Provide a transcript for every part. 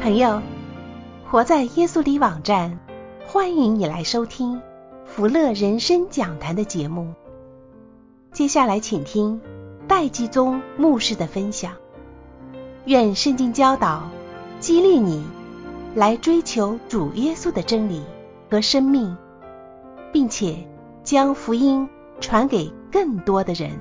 朋友，活在耶稣里网站，欢迎你来收听福乐人生讲坛的节目。接下来请听戴基宗牧师的分享。愿圣经教导激励你来追求主耶稣的真理和生命，并且将福音传给更多的人。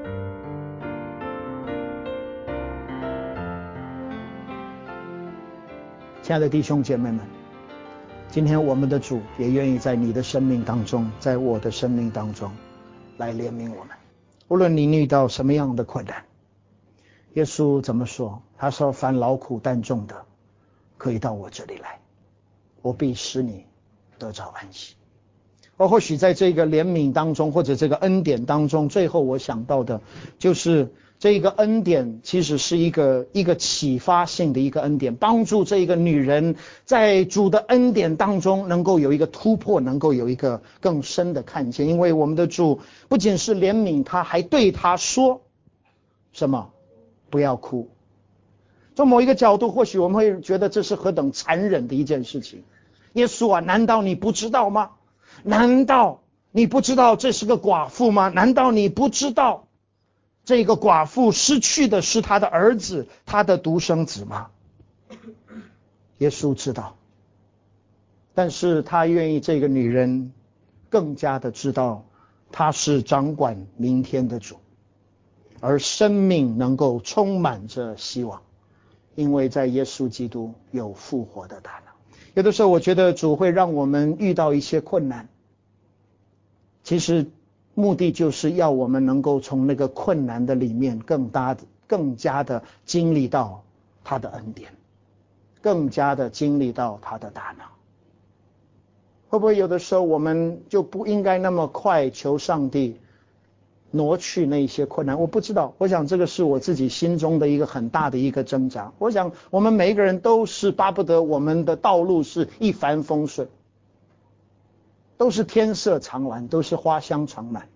亲爱的弟兄姐妹们，今天我们的主也愿意在你的生命当中，在我的生命当中来怜悯我们。无论你遇到什么样的困难，耶稣怎么说？他说凡劳苦担重的，可以到我这里来，我必使你得着安息。或许在这个怜悯当中，或者这个恩典当中，最后我想到的就是这个恩典其实是一个启发性的一个恩典，帮助这个女人在主的恩典当中能够有一个突破，能够有一个更深的看见。因为我们的主不仅是怜悯她，还对她说什么？不要哭。从某一个角度，或许我们会觉得这是何等残忍的一件事情。耶稣啊，难道你不知道吗？难道你不知道这是个寡妇吗？难道你不知道这个寡妇失去的是她的儿子，她的独生子吗？耶稣知道，但是他愿意这个女人更加的知道他是掌管明天的主，而生命能够充满着希望，因为在耶稣基督有复活的大能。有的时候我觉得主会让我们遇到一些困难，其实目的就是要我们能够从那个困难的里面更加的经历到他的恩典，更加的经历到他的大能。会不会有的时候我们就不应该那么快求上帝挪去那些困难？我不知道，我想这个是我自己心中的一个很大的一个挣扎。我想我们每一个人都是巴不得我们的道路是一帆风顺，都是天色常蓝，都是花香常满。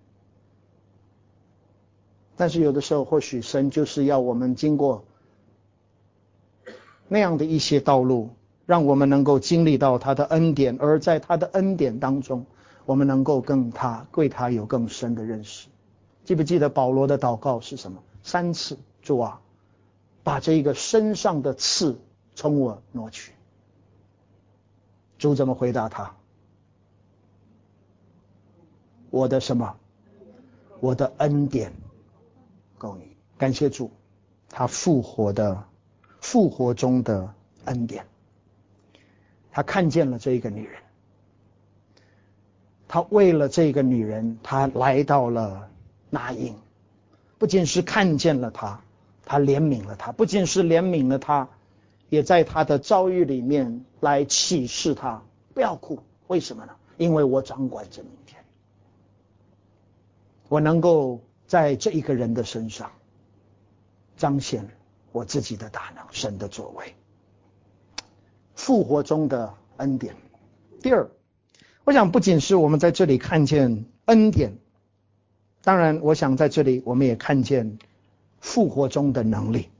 但是有的时候或许神就是要我们经过那样的一些道路，让我们能够经历到他的恩典，而在他的恩典当中，我们能够对他有更深的认识。记不记得保罗的祷告是什么？3次，主啊，把这个身上的刺从我挪去。主怎么回答他？我的什么？我的恩典够你。感谢主，他复活中的恩典。他看见了这个女人，他为了这个女人，他来到了拿因，不仅是看见了她，他怜悯了她，不仅是怜悯了她，也在她的遭遇里面来启示她不要哭。为什么呢？因为我掌管着明天，我能够在这一个人的身上彰显我自己的大能，神的作为，复活中的恩典。第二，我想不仅是我们在这里看见恩典，当然我想在这里我们也看见复活中的能力。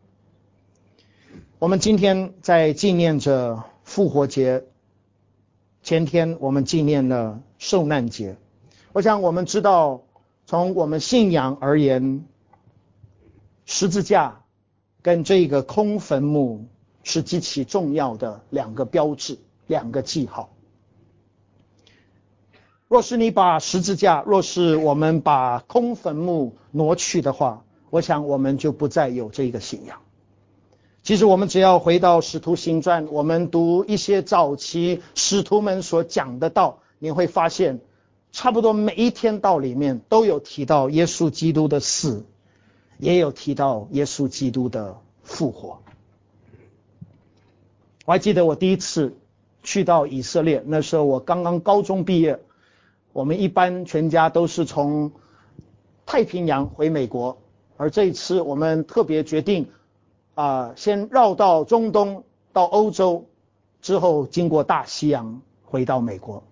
我们今天在纪念着复活节，前天我们纪念了受难节。我想我们知道，从我们信仰而言，十字架跟这个空坟墓是极其重要的两个标志，两个记号。若是我们把空坟墓挪去的话，我想我们就不再有这个信仰。其实我们只要回到使徒行传，我们读一些早期使徒们所讲的道，你会发现差不多每一天道里面都有提到耶稣基督的死，也有提到耶稣基督的复活。我还记得我第一次去到以色列，那时候我刚刚高中毕业，我们一般全家都是从太平洋回美国，而这一次我们特别决定先绕到中东，到欧洲，之后经过大西洋回到美国。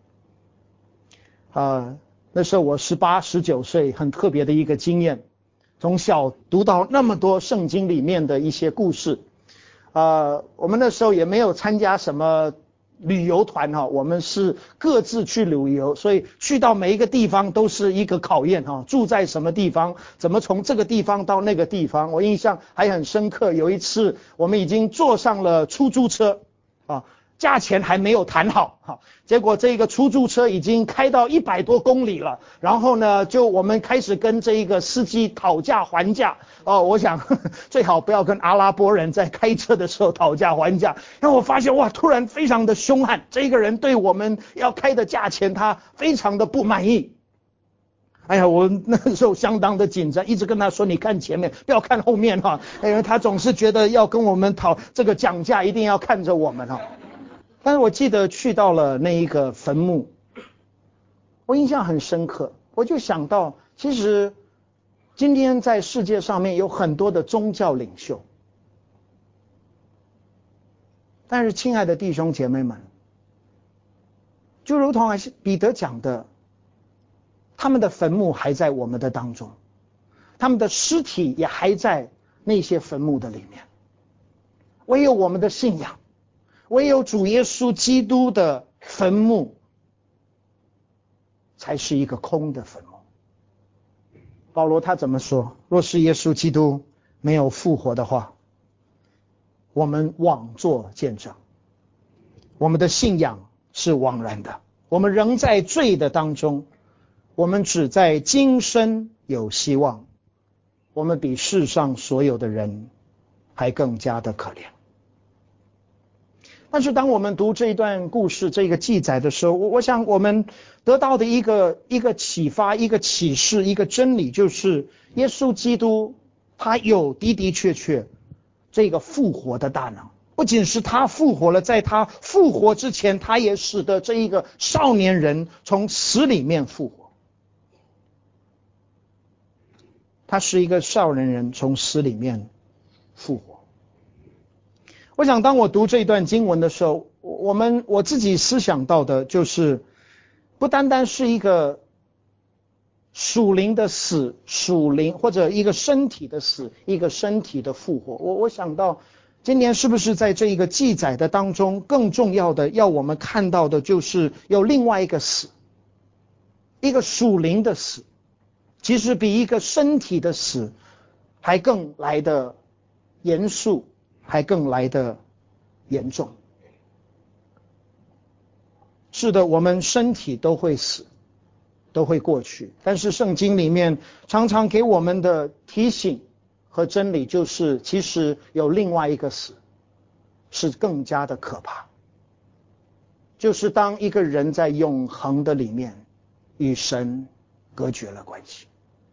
那时候我18、19岁，很特别的一个经验，从小读到那么多圣经里面的一些故事， 我们那时候也没有参加什么旅游团我们是各自去旅游，所以去到每一个地方都是一个考验住在什么地方，怎么从这个地方到那个地方。我印象还很深刻，有一次我们已经坐上了出租车价钱还没有谈好结果这个出租车已经开到100多公里了，然后呢就我们开始跟这一个司机讨价还价我想最好不要跟阿拉伯人在开车的时候讨价还价。然后我发现哇，突然非常的凶悍，这个人对我们要开的价钱他非常的不满意。哎呀，我那时候相当的紧张，一直跟他说你看前面不要看后面因为他总是觉得要跟我们讨这个讲价一定要看着我们但是我记得去到了那一个坟墓，我印象很深刻，我就想到其实今天在世界上面有很多的宗教领袖，但是亲爱的弟兄姐妹们，就如同彼得讲的，他们的坟墓还在我们的当中，他们的尸体也还在那些坟墓的里面，唯有我们的信仰，唯有主耶稣基督的坟墓才是一个空的坟墓。保罗他怎么说？若是耶稣基督没有复活的话，我们枉作见证，我们的信仰是枉然的，我们仍在罪的当中，我们只在今生有希望，我们比世上所有的人还更加的可怜。但是当我们读这一段故事这个记载的时候，我想我们得到的一个启发，一个启示，一个真理，就是耶稣基督他有的的确确这个复活的大能。不仅是他复活了，在他复活之前，他也使得这一个少年人从死里面复活。他是一个少年人从死里面复活。我想当我读这一段经文的时候，我自己思想到的就是不单单是一个属灵的死，属灵或者一个身体的死，一个身体的复活。我想到今年是不是在这一个记载的当中，更重要的要我们看到的就是有另外一个死，一个属灵的死，其实比一个身体的死还更来的严肃，还更来的严重。是的，我们身体都会死，都会过去，但是圣经里面常常给我们的提醒和真理就是，其实有另外一个死是更加的可怕，就是当一个人在永恒的里面与神隔绝了关系，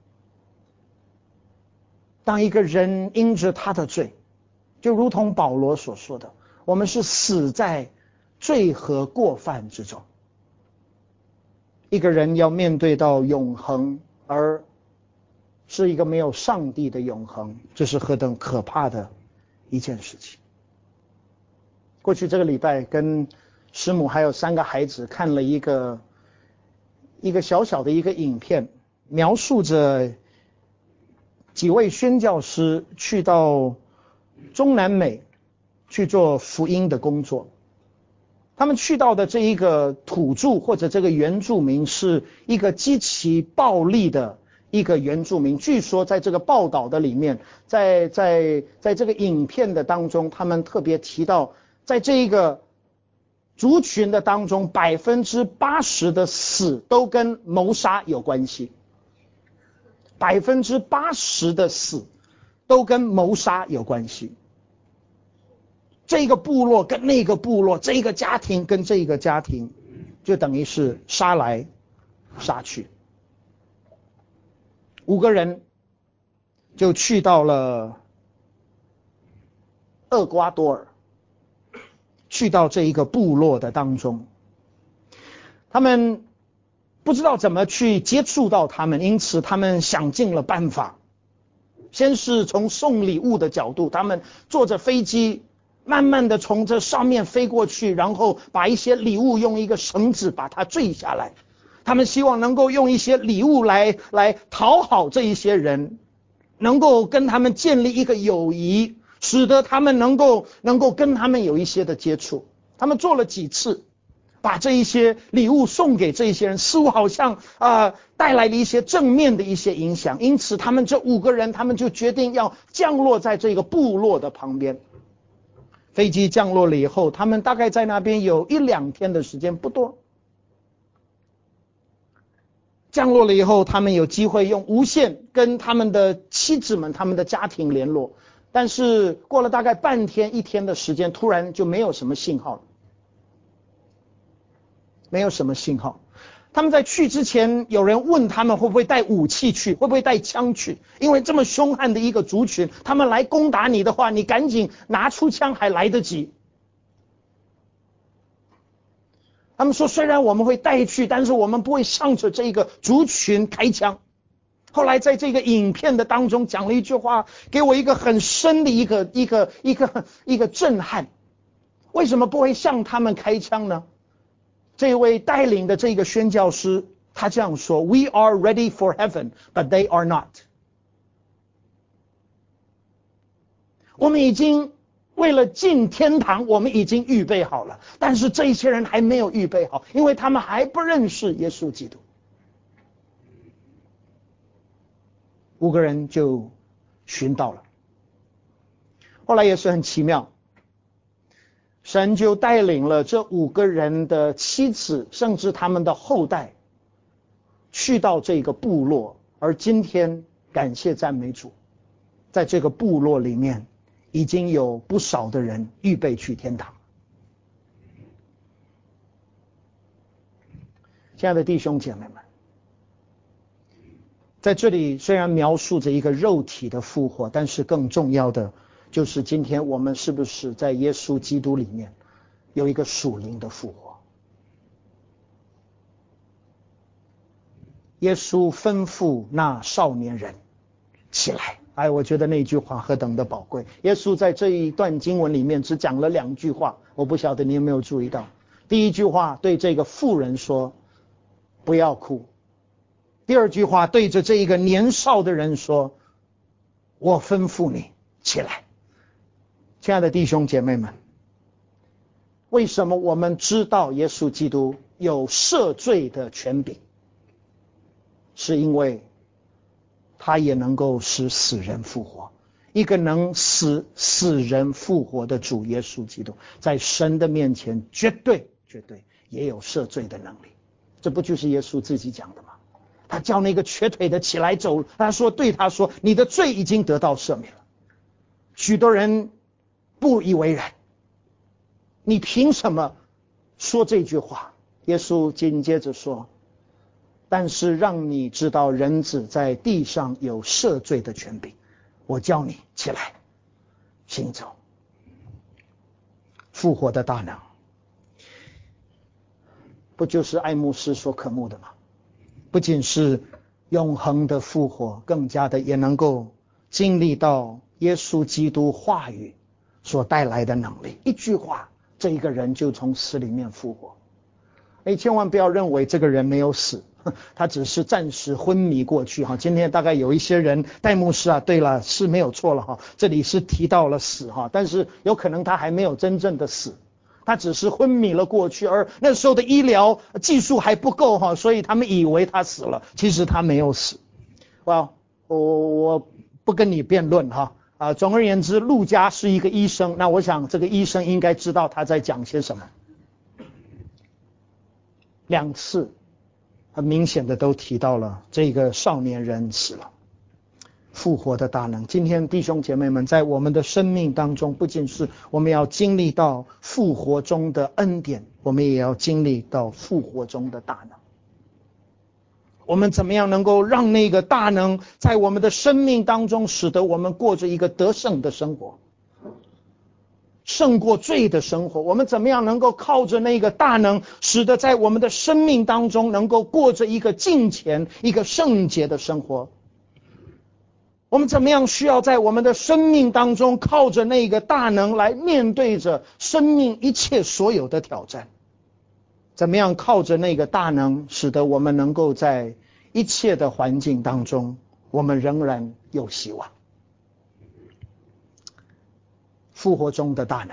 当一个人因着他的罪，就如同保罗所说的，我们是死在罪和过犯之中。一个人要面对到永恒，而是一个没有上帝的永恒，这是何等可怕的一件事情。过去这个礼拜跟师母还有3个孩子看了一个小小的一个影片，描述着几位宣教师去到中南美去做福音的工作。他们去到的这一个土著或者这个原住民是一个极其暴力的一个原住民。据说在这个报道的里面，在这个影片的当中，他们特别提到，在这一个族群的当中，80%的死都跟谋杀有关系。80%的死都跟谋杀有关系。这个部落跟那个部落，这个家庭跟这个家庭，就等于是杀来杀去。5个人就去到了厄瓜多尔，去到这一个部落的当中，他们不知道怎么去接触到他们，因此他们想尽了办法。先是从送礼物的角度，他们坐着飞机慢慢的从这上面飞过去，然后把一些礼物用一个绳子把它坠下来。他们希望能够用一些礼物来讨好这一些人，能够跟他们建立一个友谊， 使得他们能够跟他们有一些的接触。他们做了几次，把这一些礼物送给这一些人，似乎好像带来了一些正面的一些影响。因此他们这5个人，他们就决定要降落在这个部落的旁边。飞机降落了以后，他们大概在那边有1-2天的时间，不多。降落了以后，他们有机会用无线跟他们的妻子们、他们的家庭联络，但是过了大概半天、1天的时间，突然就没有什么信号了，没有什么信号。他们在去之前，有人问他们会不会带武器去，会不会带枪去，因为这么凶悍的一个族群，他们来攻打你的话，你赶紧拿出枪还来得及。他们说虽然我们会带去，但是我们不会向着这个族群开枪。后来在这个影片的当中讲了一句话，给我一个很深的一个震撼。为什么不会向他们开枪呢？这位带领的这个宣教师他这样说， We are ready for heaven, but they are not。 我们已经为了进天堂，我们已经预备好了，但是这些人还没有预备好，因为他们还不认识耶稣基督。5个人就寻到了。后来也是很奇妙，神就带领了这5个人的妻子，甚至他们的后代，去到这个部落。而今天感谢赞美主，在这个部落里面已经有不少的人预备去天堂。亲爱的弟兄姐妹们，在这里虽然描述着一个肉体的复活，但是更重要的就是今天我们是不是在耶稣基督里面有一个属灵的复活。耶稣吩咐那少年人起来，我觉得那句话何等的宝贵。耶稣在这一段经文里面只讲了2句话，我不晓得你有没有注意到。第一句话对这个妇人说不要哭，第2句话对着这一个年少的人说，我吩咐你起来。亲爱的弟兄姐妹们，为什么我们知道耶稣基督有赦罪的权柄？是因为他也能够使死人复活。一个能使死人复活的主耶稣基督，在神的面前绝对也有赦罪的能力。这不就是耶稣自己讲的吗？他叫那个瘸腿的起来走，对他说你的罪已经得到赦免了。许多人不以为然，你凭什么说这句话？耶稣紧接着说，但是让你知道人子在地上有赦罪的权柄，我叫你起来行走。复活的大能，不就是爱慕斯所渴慕的吗？不仅是永恒的复活，更加的也能够经历到耶稣基督话语所带来的能力。一句话，这一个人就从死里面复活。千万不要认为这个人没有死，他只是暂时昏迷过去。今天大概有一些人，戴牧师对了，是没有错了，这里是提到了死，但是有可能他还没有真正的死，他只是昏迷了过去，而那时候的医疗技术还不够，所以他们以为他死了，其实他没有死。我不跟你辩论总而言之，路加是一个医生，那我想这个医生应该知道他在讲些什么。2次很明显的都提到了这个少年人死了，复活的大能。今天弟兄姐妹们，在我们的生命当中，不仅是我们要经历到复活中的恩典，我们也要经历到复活中的大能。我们怎么样能够让那个大能在我们的生命当中，使得我们过着一个得胜的生活，胜过罪的生活？我们怎么样能够靠着那个大能，使得在我们的生命当中能够过着一个敬虔、一个圣洁的生活？我们怎么样需要在我们的生命当中靠着那个大能来面对着生命一切所有的挑战？怎么样靠着那个大能，使得我们能够在一切的环境当中，我们仍然有希望？ 复活中的大能。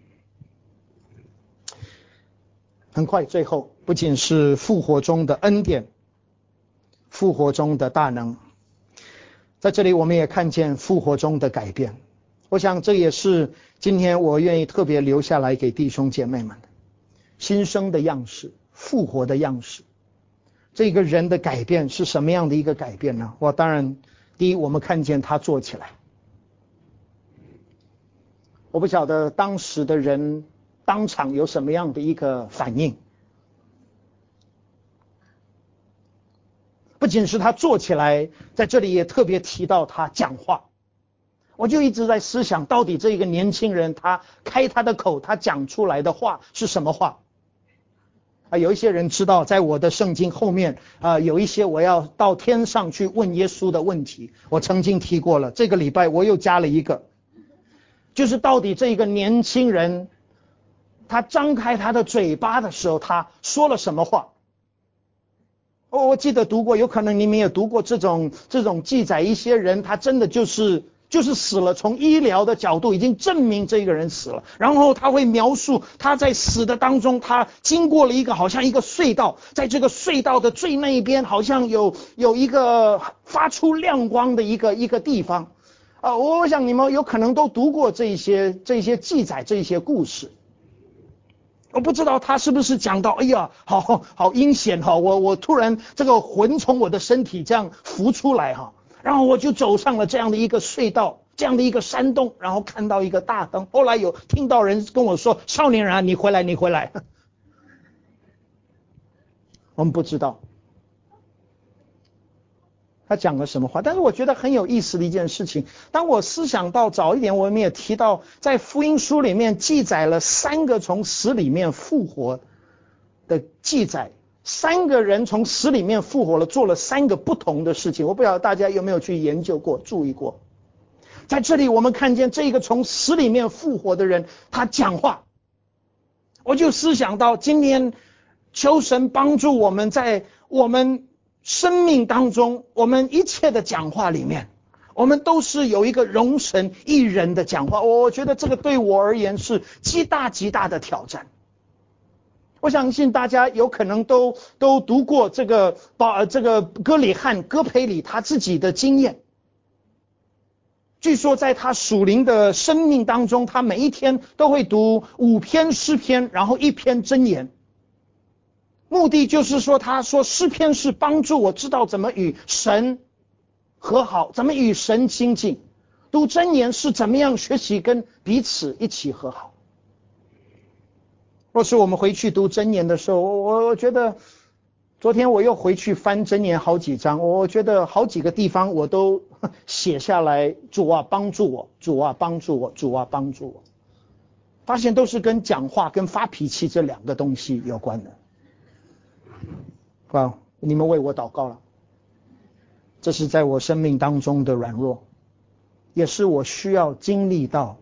很快，最后不仅是复活中的恩典，复活中的大能，在这里我们也看见复活中的改变。我想这也是今天我愿意特别留下来给弟兄姐妹们的新生的样式，复活的样式。这个人的改变是什么样的一个改变呢？当然第一，我们看见他坐起来。我不晓得当时的人当场有什么样的一个反应。不仅是他坐起来，在这里也特别提到他讲话。我就一直在思想，到底这个年轻人他开他的口，他讲出来的话是什么话？有一些人知道，在我的圣经后面有一些我要到天上去问耶稣的问题，我曾经提过了。这个礼拜我又加了一个，就是到底这个年轻人他张开他的嘴巴的时候，他说了什么话？我记得读过，有可能你们也读过这种记载，一些人他真的就是死了，从医疗的角度已经证明这个人死了，然后他会描述他在死的当中，他经过了一个好像一个隧道，在这个隧道的最那一边好像有一个发出亮光的一个地方我想你们有可能都读过这些记载，这些故事。我不知道他是不是讲到，哎呀，好阴险我突然这个魂从我的身体这样浮出来然后我就走上了这样的一个隧道，这样的一个山洞，然后看到一个大灯。后来有听到人跟我说，少年人啊，你回来。我们不知道他讲了什么话，但是我觉得很有意思的一件事情，当我思想到早一点，我们也提到在福音书里面记载了3个从死里面复活的记载，3个人从死里面复活了，做了3个不同的事情。我不知道大家有没有去研究过，注意过。在这里我们看见这个从死里面复活的人，他讲话，我就思想到今天求神帮助我们，在我们生命当中，我们一切的讲话里面，我们都是有一个容神一人的讲话。我觉得这个对我而言是极大的挑战。我相信大家有可能都读过这个哥里汉哥培里他自己的经验。据说在他属灵的生命当中，他每一天都会读5篇诗篇，然后1篇箴言。目的就是说，他说诗篇是帮助我知道怎么与神和好，怎么与神亲近。读箴言是怎么样学习跟彼此一起和好。若是我们回去读箴言的时候，我觉得昨天我又回去翻箴言好几章，我觉得好几个地方我都写下来，主啊帮助我，主啊帮助我，主啊帮助我。发现都是跟讲话跟发脾气这2个东西有关的。你们为我祷告了，这是在我生命当中的软弱，也是我需要经历到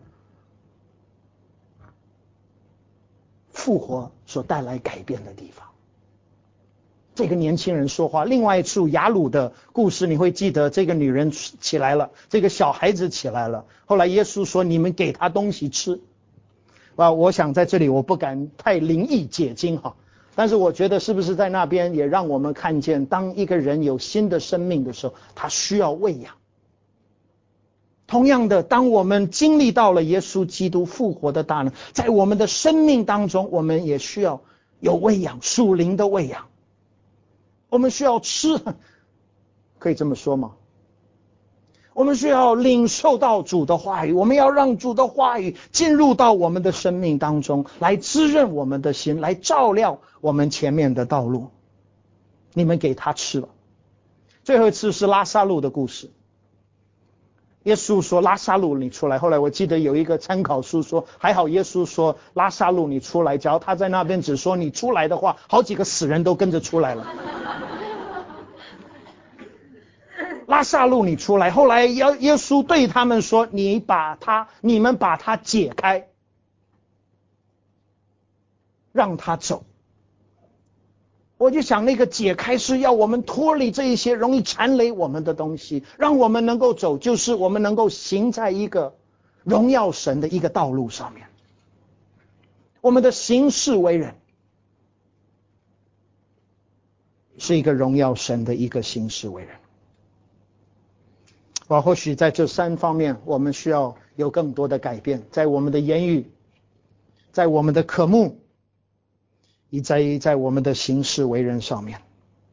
复活所带来改变的地方。这个年轻人说话，另外一处雅鲁的故事你会记得，这个女人起来了，这个小孩子起来了，后来耶稣说你们给他东西吃。我想在这里我不敢太灵异解经但是我觉得是不是在那边也让我们看见，当一个人有新的生命的时候，他需要喂养。同样的，当我们经历到了耶稣基督复活的大能，在我们的生命当中，我们也需要有喂养，属灵的喂养。我们需要吃，可以这么说吗？我们需要领受到主的话语，我们要让主的话语进入到我们的生命当中，来滋润我们的心，来照亮我们前面的道路。你们给他吃了。最后一次是拉撒路的故事，耶稣说拉撒路你出来，后来我记得有一个参考书说，还好耶稣说拉撒路你出来，假如他在那边只说你出来的话，好几个死人都跟着出来了。拉撒路你出来，后来耶稣对他们说，你们把他解开，让他走。我就想那个解开是要我们脱离这一些容易缠累我们的东西，让我们能够走，就是我们能够行在一个荣耀神的一个道路上面。我们的行事为人是一个荣耀神的一个行事为人。或许在这3方面我们需要有更多的改变，在我们的言语，在我们的科目，以及在我们的行事为人上面，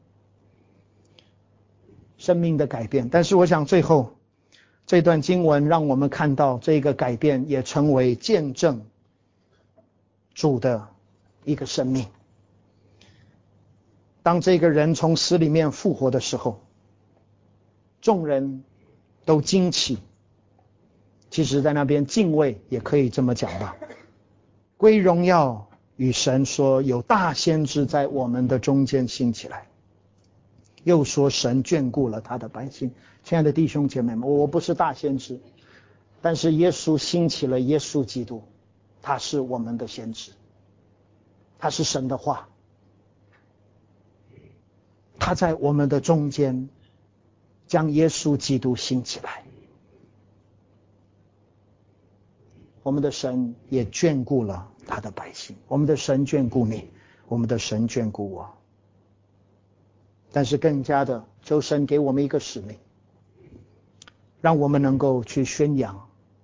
生命的改变。但是我想最后这段经文让我们看到，这个改变也成为见证主的一个生命。当这个人从死里面复活的时候，众人都惊奇，其实在那边敬畏也可以这么讲吧。归荣耀与神，说有大先知在我们的中间兴起来，又说神眷顾了他的百姓。亲爱的弟兄姐妹们，我不是大先知，但是耶稣兴起了耶稣基督，他是我们的先知，他是神的话，他在我们的中间将耶稣基督兴起来。我们的神也眷顾了他的百姓，我们的神眷顾你，我们的神眷顾我。但是更加的，求神给我们一个使命，让我们能够去宣扬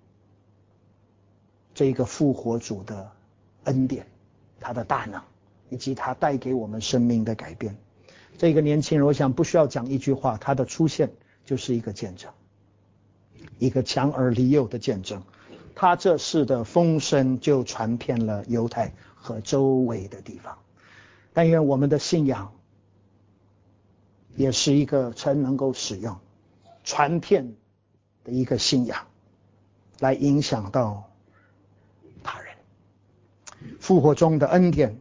这个复活主的恩典，他的大能，以及他带给我们生命的改变。这个年轻人，我想不需要讲一句话，他的出现就是一个见证，一个强而离幼的见证。他这事的风声就传遍了犹太和周围的地方。但愿我们的信仰也是一个曾能够使用传遍的一个信仰，来影响到他人。复活中的恩典，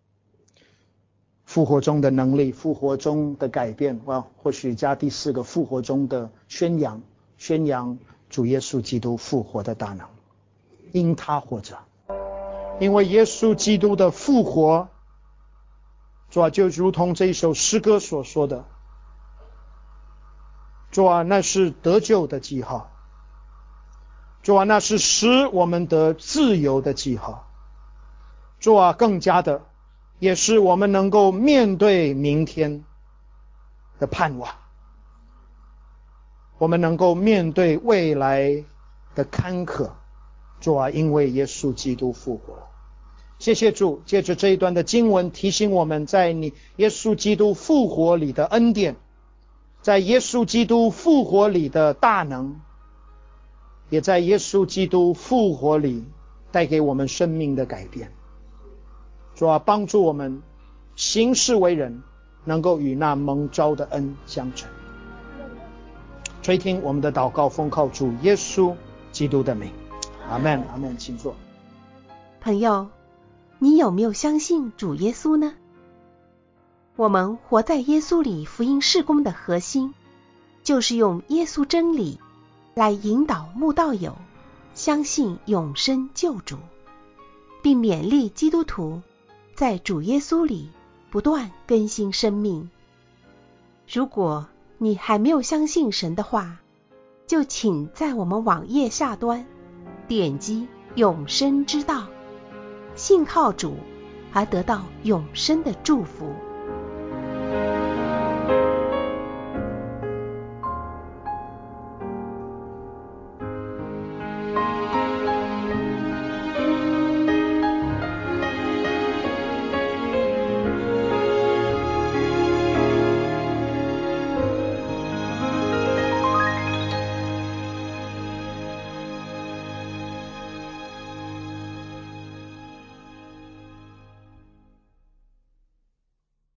复活中的能力，复活中的改变，或许加第4个，复活中的宣扬主耶稣基督复活的大能。因他活着，因为耶稣基督的复活，主啊，就如同这一首诗歌所说的，主啊，那是得救的记号，主啊，那是使我们得自由的记号，主啊，更加的也是我们能够面对明天的盼望，我们能够面对未来的坎坷。主啊，因为耶稣基督复活。谢谢主，借着这一段的经文提醒我们，在你耶稣基督复活里的恩典，在耶稣基督复活里的大能，也在耶稣基督复活里带给我们生命的改变。主啊，帮助我们行事为人能够与那蒙召的恩相称。垂听我们的祷告，奉靠主耶稣基督的名，阿们，阿们，请坐。 朋友，你有没有相信主耶稣呢？我们活在耶稣里福音事工的核心，就是用耶稣真理来引导慕道友相信永生救主，并勉励基督徒在主耶稣里不断更新生命。如果你还没有相信神的话，就请在我们网页下端点击永生之道，信靠主而得到永生的祝福。